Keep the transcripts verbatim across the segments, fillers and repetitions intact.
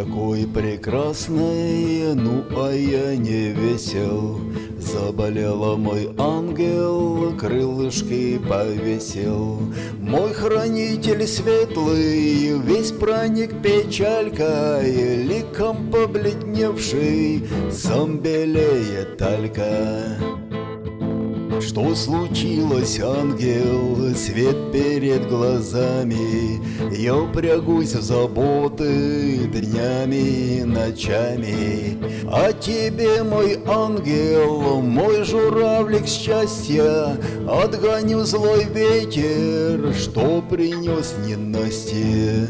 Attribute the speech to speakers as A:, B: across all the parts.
A: такой прекрасный, ну а я не весел. Заболела мой ангел, крылышки повесил. Мой хранитель светлый, весь проник печалькой, ликом побледневший, сам белеет только. Что случилось, ангел? Свет перед глазами. Я упрягусь в заботы днями, ночами. А тебе, мой ангел, мой журавлик счастья, отгоню злой ветер, что принес ненастье.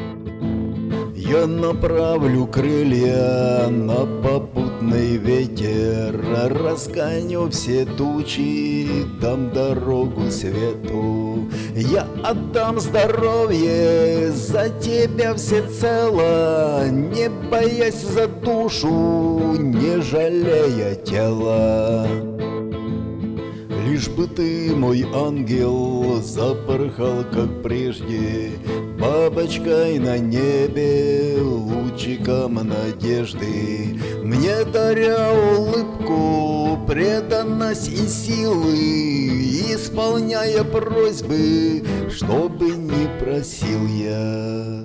A: Я направлю крылья на попутный ветер, разгоню все тучи, дам дорогу свету. Я отдам здоровье за тебя всецело, не боясь за душу, не жалея тела. Лишь бы ты, мой ангел, запорхал, как прежде, бабочкой на небе, лучиком надежды, мне даря улыбку, преданность и силы, исполняя просьбы, что бы ни просил я.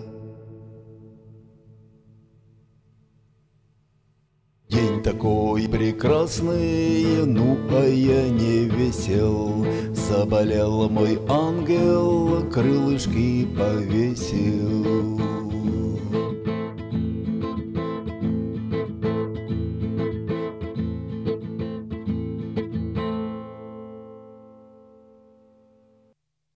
A: День такой прекрасный, ну а я не весел. Заболел мой ангел, крылышки повесил.